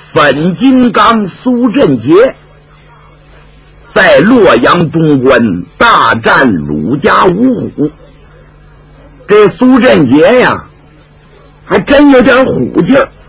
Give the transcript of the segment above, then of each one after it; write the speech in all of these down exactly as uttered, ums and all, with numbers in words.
粉金刚苏振杰在洛阳东关大战鲁家五虎。这苏振杰呀，还真有点虎劲儿。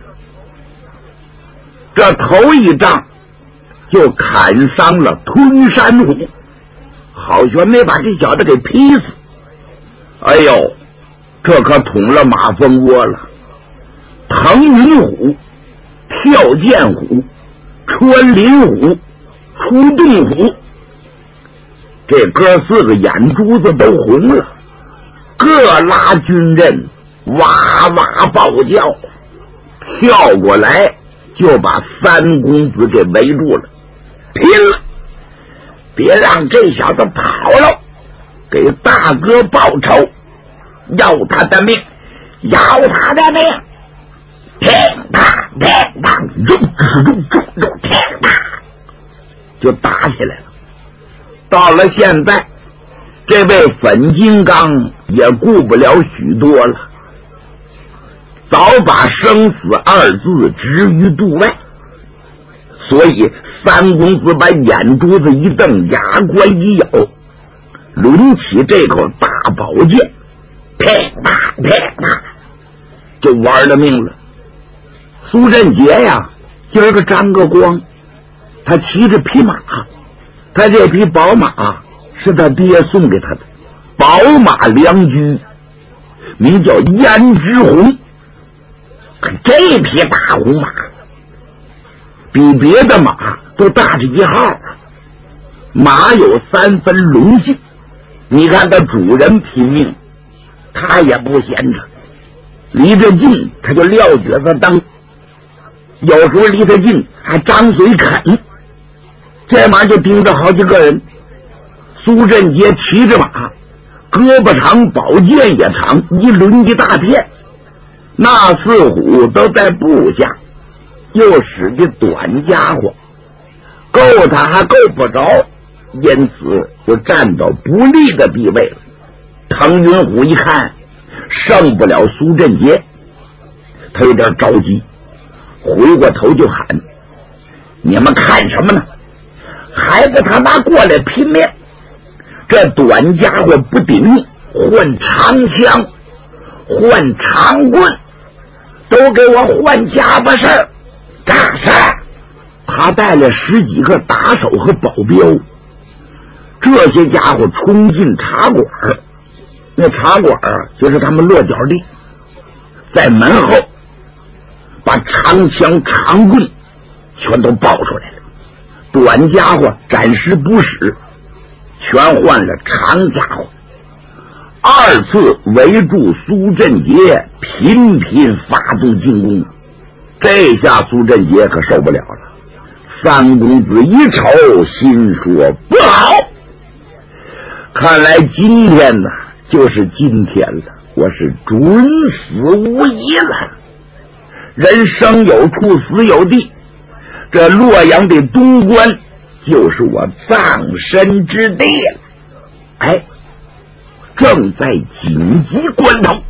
这头一仗就砍伤了吞山虎，好悬没把这小子给劈死。哎呦，这可捅了马蜂窝了。腾云虎、跳涧虎、穿林虎、出洞虎，这哥四个眼珠子都红了，各拉军阵，哇哇暴叫，跳过来就把三公子给围住了。拼了，别让这小子跑了，给大哥报仇，要他的命，要他的命！乒乓乒乓，咚咚咚咚咚，乒乓，就打起来了。到了现在，这位粉金刚也顾不了许多了，早把生死二字置于度外。所以三公子把眼珠子一瞪，牙关一咬，抡起这口大宝剑，噼啪噼啪，就玩了命了。苏振杰呀，今儿个沾个光，他骑着匹马，他这匹宝马是他爹送给他的，宝马良驹，名叫胭脂红。这匹大红马比别的马都大着一号，马有三分龙性。你看他主人拼命，他也不闲着，离着近他就撂蹶子蹬，有时候离他近还张嘴啃，这马就盯着好几个人。苏振杰骑着马，胳膊长，宝剑也长，一抡一大片，那四虎都在部下，又使的短家伙，够他还够不着，因此就站到不利的地位了。腾云虎一看胜不了苏振杰，他有点着急，回过头就喊：你们看什么呢？还不他妈过来拼命！这短家伙不顶用，换长枪，换长棍，都给我换家伙事儿干事儿！他带了十几个打手和保镖，这些家伙冲进茶馆，那茶馆就是他们落脚地，在门后把长枪长棍全都抱出来了，短家伙暂时不使，全换了长家伙。二次围住苏振杰，频频发动进攻。这下苏振杰可受不了了。三公子一瞅，心说不好，看来今天呢就是今天了，我是准死无疑了。人生有处死有地，这洛阳的东关就是我葬身之地了。哎，正在紧急关头，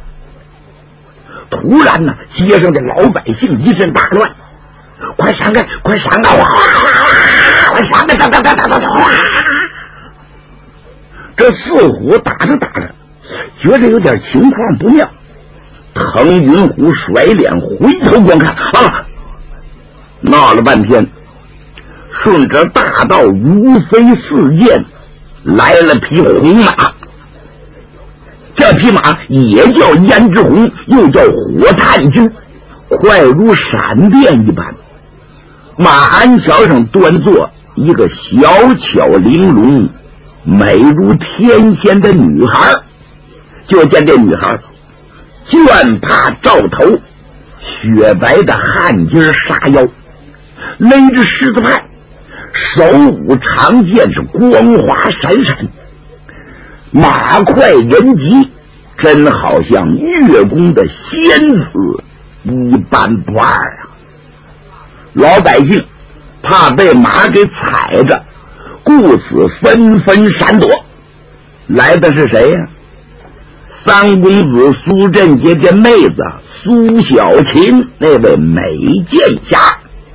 突然呢，街上的老百姓一阵大乱，快闪开，快闪开！哇，快闪开！哒哒哒哒哒哒！这四虎打着打着，觉得有点情况不妙。腾云虎甩脸回头观看，啊，闹了半天，顺着大道如飞似箭来了匹红马。这匹马也叫胭脂红，又叫火炭驹，快如闪电一般。马鞍桥上端坐一个小巧玲珑、美如天仙的女孩，就见这女孩绢帕罩头，雪白的汗巾纱腰，勒着狮子派，手舞长剑是光华闪闪，马快人急，真好像月宫的仙子一般不二啊！老百姓怕被马给踩着，故此纷纷闪躲。来的是谁呀、啊？三公子苏振杰这妹子苏小琴，那位美剑侠。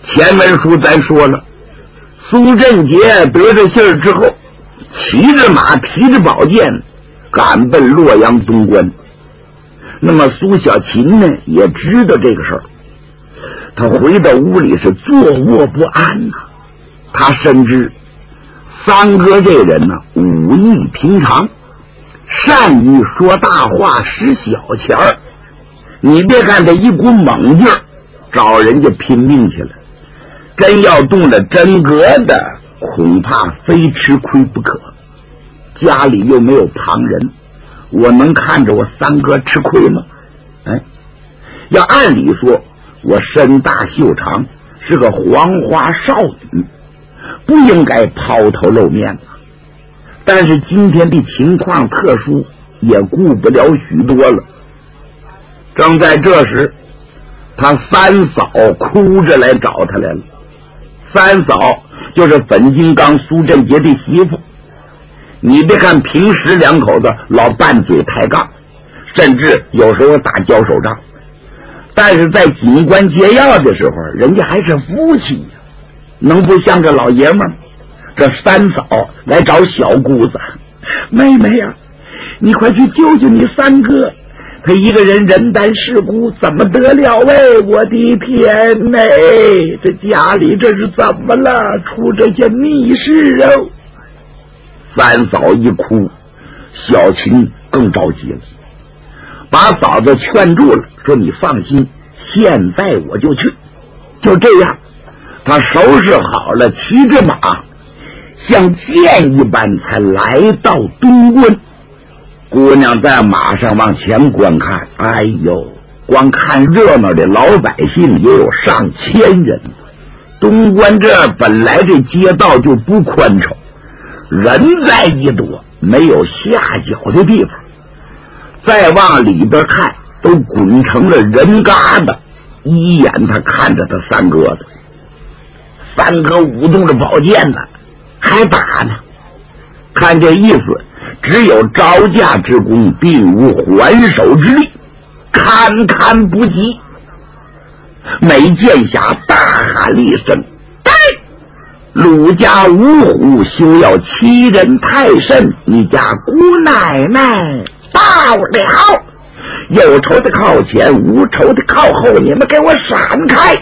前文书咱说了，苏振杰得着信儿之后，骑着马提着宝剑赶奔洛阳东关。那么苏小琴呢也知道这个事儿，他回到屋里是坐卧不安呐、啊。他深知三哥这人呢武艺平常，善于说大话使小钱儿。你别看他一股猛劲儿找人家拼命去了，真要动了真格的，恐怕非吃亏不可。家里又没有旁人，我能看着我三哥吃亏吗？哎，要按理说我身大袖长，是个黄花少女，不应该抛头露面的。但是今天的情况特殊，也顾不了许多了。正在这时，他三嫂哭着来找他来了。三嫂就是粉金刚苏振杰的媳妇。你别看平时两口子老拌嘴抬杠，甚至有时候打交手仗，但是在警官接要的时候，人家还是夫妻呀，能不像这老爷们儿？这三嫂来找小姑子，妹妹呀、啊，你快去救救你三哥，他一个人人单势孤，怎么得了哎？我的天哪，这家里这是怎么了？出这些密事哦！三嫂一哭，小琴更着急了，把嫂子劝住了，说你放心，现在我就去。就这样，他收拾好了，骑着马像箭一般才来到东关。姑娘在马上往前观看，哎呦，光看热闹的老百姓也有上千人。东关这本来这街道就不宽敞，人在一多，没有下脚的地方。再往里边看，都滚成了人疙瘩。一眼他看着他三哥子，三哥舞动着宝剑呢，还打呢。看这意思，只有招架之功，并无还手之力，堪堪不及。美剑侠大喊了一声：“对，鲁家五虎休要欺人太甚，你家姑奶奶到了！有仇的靠前，无仇的靠后，你们给我闪开！”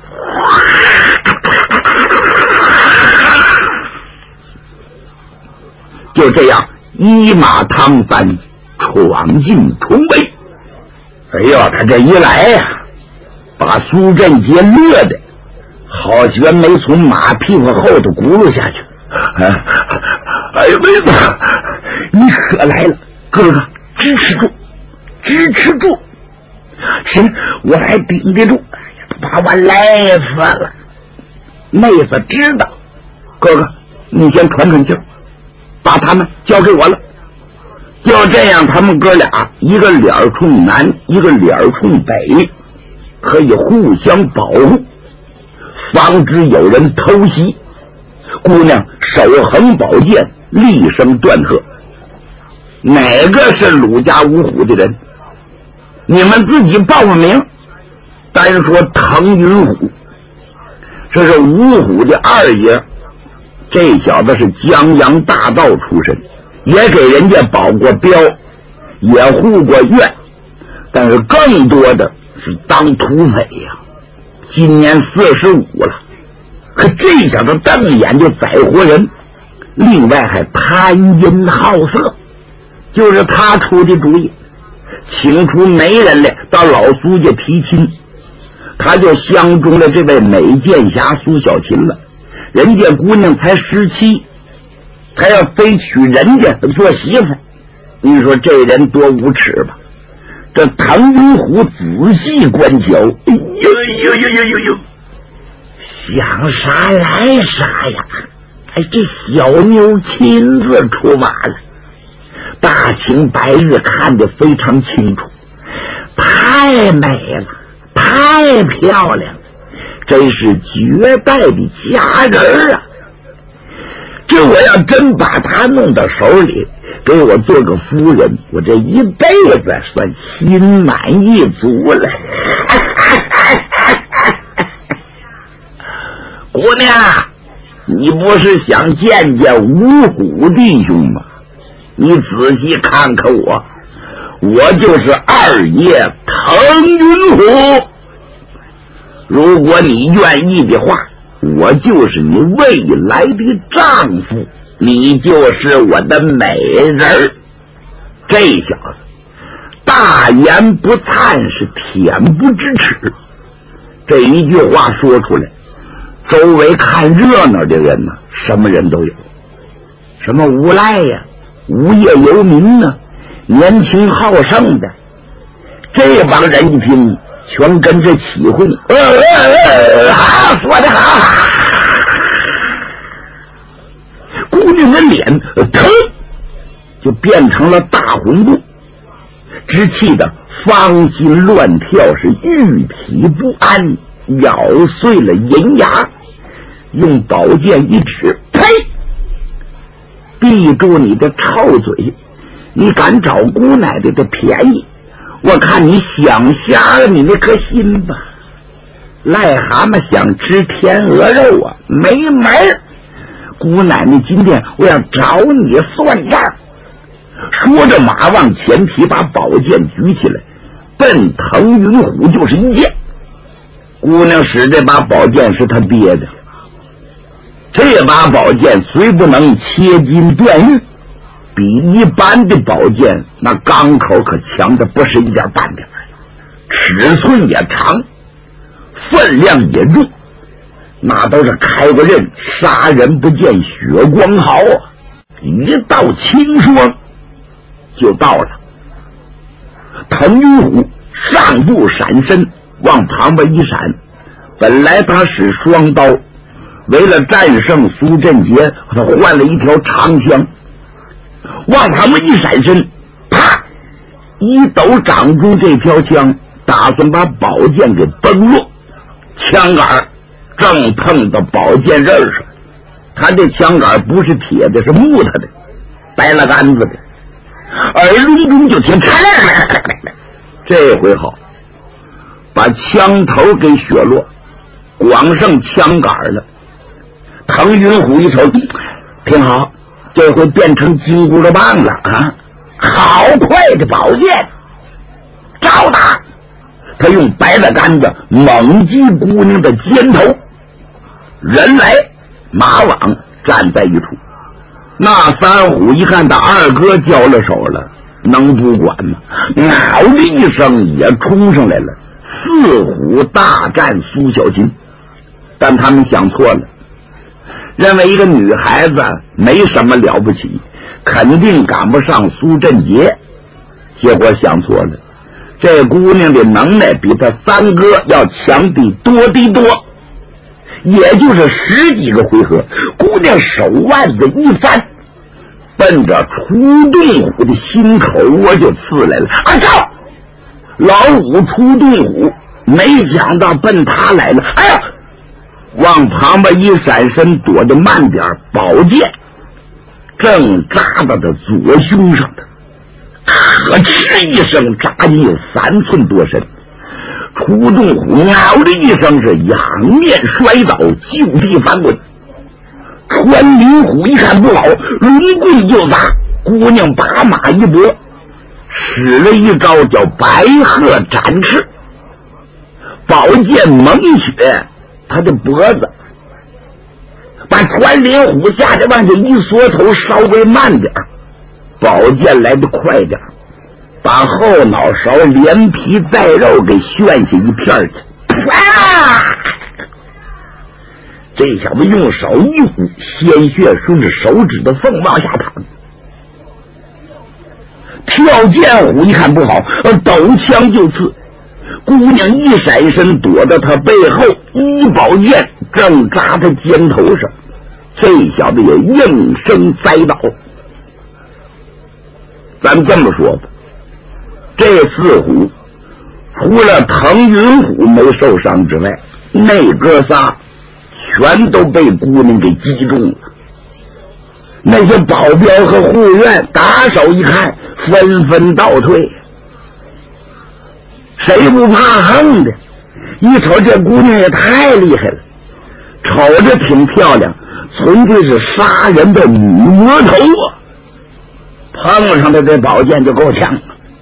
就这样一马趟翻闯进重围。哎呦，他这一来呀、啊，把苏振杰乐的好悬没从马屁股后头轱辘下去。哎，哎呦妹子，你可来了，哥哥支持住，支持住，行，我还顶得住。哎呀，把我累死了。妹子知道，哥哥你先喘喘气儿，把他们交给我了。就这样，他们哥俩一个脸冲南，一个脸冲北，可以互相保护，防止有人偷袭。姑娘手横宝剑，厉声断喝：“哪个是鲁家五虎的人？你们自己报个名。单说滕云虎，这是五虎的二爷，这小子是江洋大盗出身，也给人家保过镖，也护过院，但是更多的是当土匪呀、啊。今年四十五了，可这小子瞪眼就宰活人，另外还贪淫好色，就是他出的主意，请出媒人来到老苏家提亲，他就相中了这位美剑侠苏小琴了。人家姑娘才十七，他要非娶人家做媳妇，你说这人多无耻吧？这滕云虎仔细观瞧，哎呦呦呦呦呦呦，想啥来啥呀！哎，这小妞亲自出马了，大清白日看得非常清楚，太美了，太漂亮了，真是绝代的佳人啊！这我要真把她弄到手里，给我做个夫人，我这一辈子算心满意足了。 娘，你不是想见见五虎弟兄吗？你仔细看看我，我就是二爷腾云虎。如果你愿意的话，我就是你未来的丈夫，你就是我的美人。这小子大言不惭，是恬不知耻。这一句话说出来，周围看热闹的人呢，什么人都有，什么无赖呀、无业游民呢、年轻好胜的，这帮人一听全跟着起哄。呃呃呃，好，说得好。姑娘的脸腾就变成了大红布，只气得芳心乱跳，是玉体不安，咬碎了银牙，用宝剑一指，呸！闭住你的臭嘴！你敢找姑奶奶的便宜，我看你想瞎了你那颗心吧！癞蛤蟆想吃天鹅肉啊，没门儿！姑奶奶今天我要找你算账！说着马往前提，把宝剑举起来，奔腾云虎就是一剑。姑娘使这把宝剑是她憋的，这把宝剑虽不能切金断玉，比一般的宝剑那钢口可强的不是一点半点，尺寸也长，分量也重，那都是开过刃，杀人不见血光毫啊！一道轻霜就到了。腾云虎上步闪身，往旁边一闪。本来他使双刀，为了战胜苏振杰，他换了一条长枪，往旁边一闪身，啪！一抖掌中这条枪，打算把宝剑给崩落，枪杆正碰到宝剑刃上。他这枪杆不是铁的，是木头的，白了杆子的，耳聋中就听，这回好，把枪头给削落，光剩枪杆了。腾云虎一瞅，挺好，这回变成金箍棒了啊！好快的宝剑，照打！他用白了杆子猛击姑娘的肩头，人来马往，站在一处。那三虎一看他二哥交了手了，能不管吗？嗷的一声也冲上来了，四虎大战苏小琴。但他们想错了，认为一个女孩子没什么了不起，肯定赶不上苏振杰。结果想错了，这姑娘的能耐比他三哥要强的多的多。也就是十几个回合，姑娘手腕子一翻，奔着出洞虎的心口窝就刺来了。啊操！老五出洞虎没想到奔他来了，哎呀！往旁边一闪身，躲得慢点，宝剑正扎到他左胸上的，可哧一声扎进有三寸多深。出洞虎嗷的一声是仰面摔倒，就地翻滚。穿林虎一看不好，抡棍就砸，姑娘把马一搏，使了一招叫白鹤展翅，宝剑猛血他的脖子，把穿林虎吓得往下一缩头，稍微慢点，宝剑来得快点，把后脑勺连皮带肉给炫下一片去。啊！这小子用手一鼓，鲜血顺着手指的缝往下淌。跳剑虎一看不好，抖枪就刺。姑娘一闪身躲到他背后，一宝剑正扎他肩头上，这小子也应声栽倒。咱这么说吧，这四虎除了腾云虎没受伤之外，那哥仨全都被姑娘给击中了。那些保镖和护院打手一看，纷纷倒退。谁不怕横的？一瞅这姑娘也太厉害了， 瞅着挺漂亮，纯粹是杀人的女魔头啊！碰上的这宝剑就够呛了。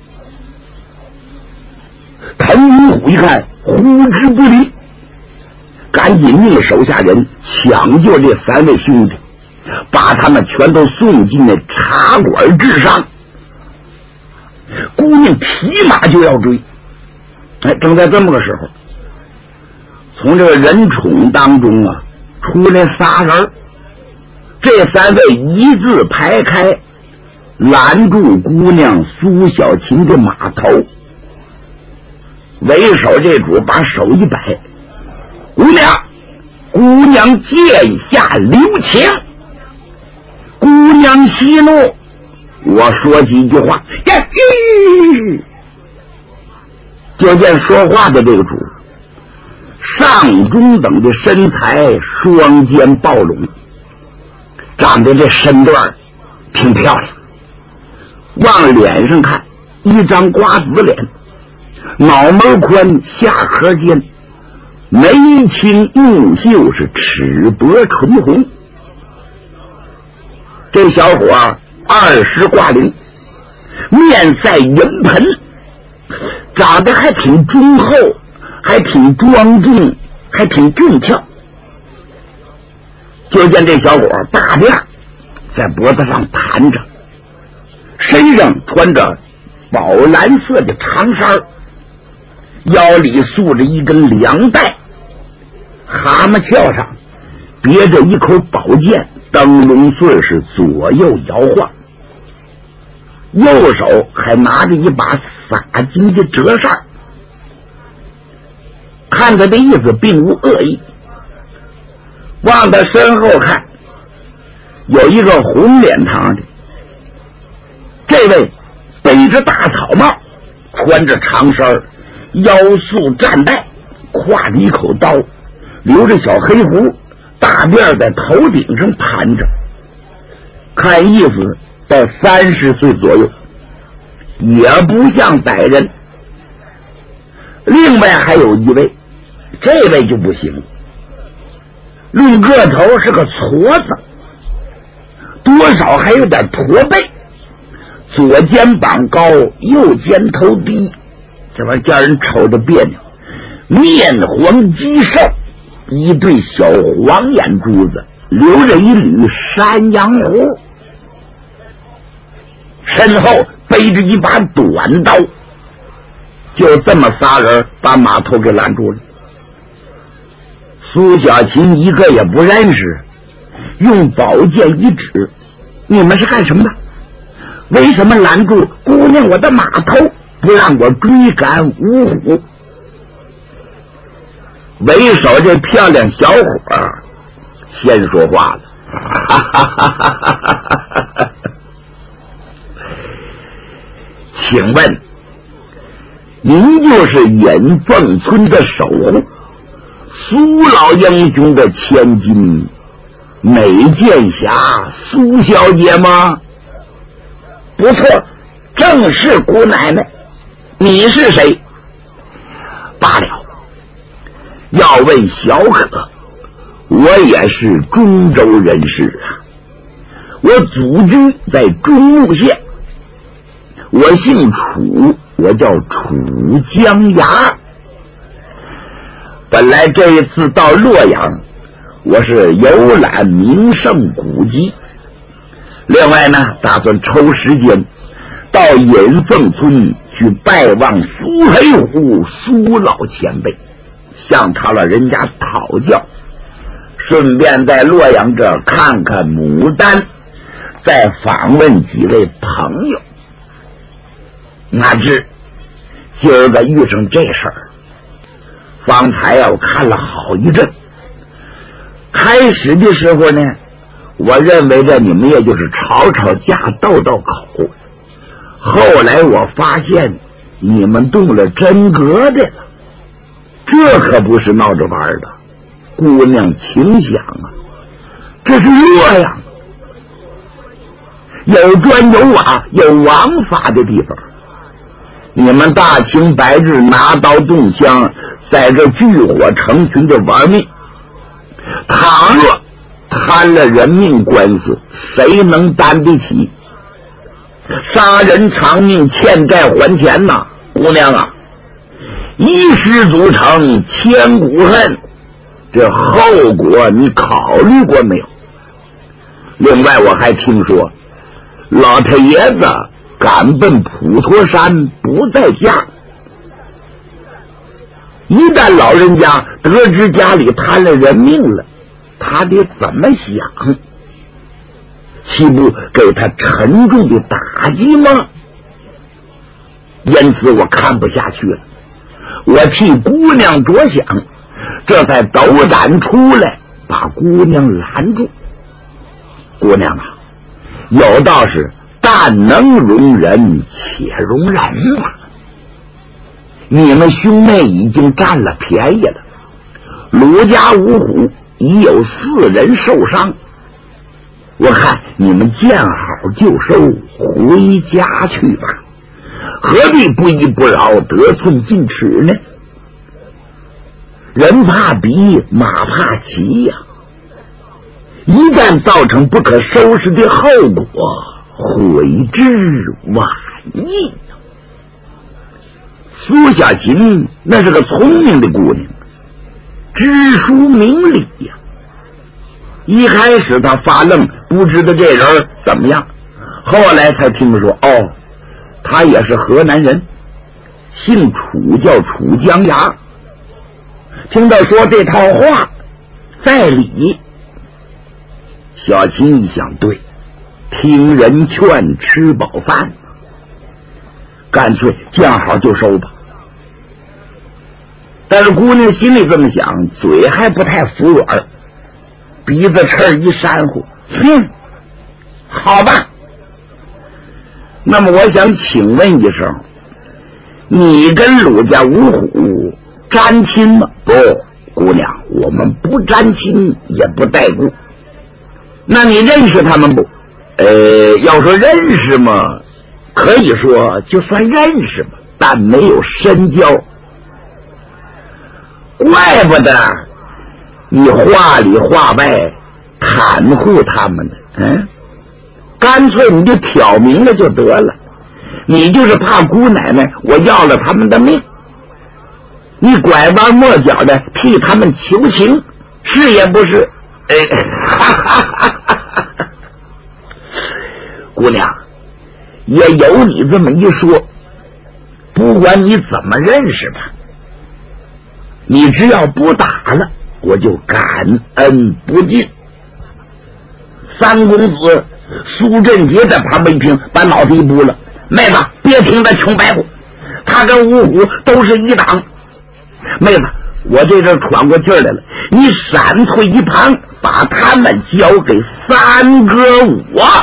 滕云虎一看呼之不离，赶紧命手下人抢救这三位兄弟，把他们全都送进那茶馆之上。姑娘骑马就要追，哎，正在这么个时候，从这个人宠当中啊出来仨人，这三位一字排开，拦住姑娘苏小琴的马头。为首这主把手一摆，姑娘，姑娘剑下留情，姑娘息怒，我说几句话。就见说话的这个主上中等的身材，双肩暴拢，长得这身段挺漂亮，往脸上看一张瓜子脸，脑门宽，下颌尖，眉清目秀，是齿薄唇红。这小伙二十挂零，面赛银盆，长得还挺忠厚，还挺庄重，还挺俊俏。就见这小伙大辫在脖子上盘着，身上穿着宝蓝色的长衫，腰里束着一根凉带，蛤蟆鞘上别着一口宝剑，灯笼穗是左右摇晃，右手还拿着一把洒金的折扇，看他的意思并无恶意。往他身后看，有一个红脸膛的，这位背着大草帽，穿着长衫，腰束战带，挎着一口刀，留着小黑胡，大辫在头顶上盘着，看意思到三十岁左右，也不像歹人。另外还有一位，这位就不行，论个头是个矬子，多少还有点驼背，左肩膀高，右肩头低，这玩意叫人瞅着别扭。面黄肌瘦，一对小黄眼珠子，留着一缕山羊胡，身后背着一把短刀。就这么仨人把马头给拦住了。苏小琴一个也不认识，用宝剑一指，你们是干什么的？为什么拦住姑娘我的马头，不让我追赶五虎？为首这漂亮小伙先说话了，哈哈哈哈哈！请问您就是引凤村的守护苏老英雄的千金美剑侠苏小姐吗？不错，正是姑奶奶。你是谁？罢了，要问小可，我也是中州人士啊，我祖居在中牟县，我姓楚，我叫楚江崖。本来这一次到洛阳，我是游览名胜古迹，另外呢，打算抽时间到引凤村去拜望苏黑虎苏老前辈，向他老人家讨教，顺便在洛阳这看看牡丹，再访问几位朋友。哪知今儿个遇上这事儿，方才啊我看了好一阵。开始的时候呢，我认为这你们也就是吵吵架斗斗口，后来我发现你们动了真格的了，这可不是闹着玩的。姑娘请想啊，这是洛阳，有砖有瓦有王法的地方，你们大清白日拿刀动枪，在这聚火成群的玩命， 倘若谈了人命官司，谁能担得起？杀人偿命，欠债还钱呐，姑娘啊，一失足成千古恨，这后果你考虑过没有？另外我还听说老太爷子赶奔普陀山不在家，一旦老人家得知家里摊了人命了，他得怎么想？岂不给他沉重的打击吗？因此我看不下去了，我替姑娘着想，这才斗胆出来把姑娘拦住。姑娘啊，有道是但能容人且容人嘛，你们兄妹已经占了便宜了，鲁家五虎已有四人受伤，我看你们见好就收，回家去吧，何必不依不饶，得寸进尺呢？人怕比，马怕骑呀、啊，一旦造成不可收拾的后果，悔之晚矣。苏小琴那是个聪明的姑娘，知书明理呀、啊。一开始她发愣，不知道这人怎么样，后来才听说，哦，他也是河南人，姓楚，叫楚江崖。听到说这套话在理，小琴一想，对，听人劝，吃饱饭，干脆见好就收吧。但是姑娘心里这么想，嘴还不太服软，鼻子刺一扇呼，哼，好吧。那么我想请问一声，你跟鲁家五虎沾亲吗？不，姑娘，我们不沾亲也不带故。那你认识他们不？呃，要说认识嘛，可以说就算认识吧，但没有深交。怪不得你话里话外袒护他们呢，嗯，干脆你就挑明了就得了，你就是怕姑奶奶我要了他们的命，你拐弯抹角的替他们求情，是也不是？哎，哈哈哈哈，姑娘，也有你这么一说，不管你怎么认识他，你只要不打了，我就感恩不尽。三公子苏振杰在旁边一听，把脑袋一拨了，妹子别听他穷白话，他跟五虎都是一党。妹子，我这阵喘过气来了，你闪退一旁，把他们交给三哥我。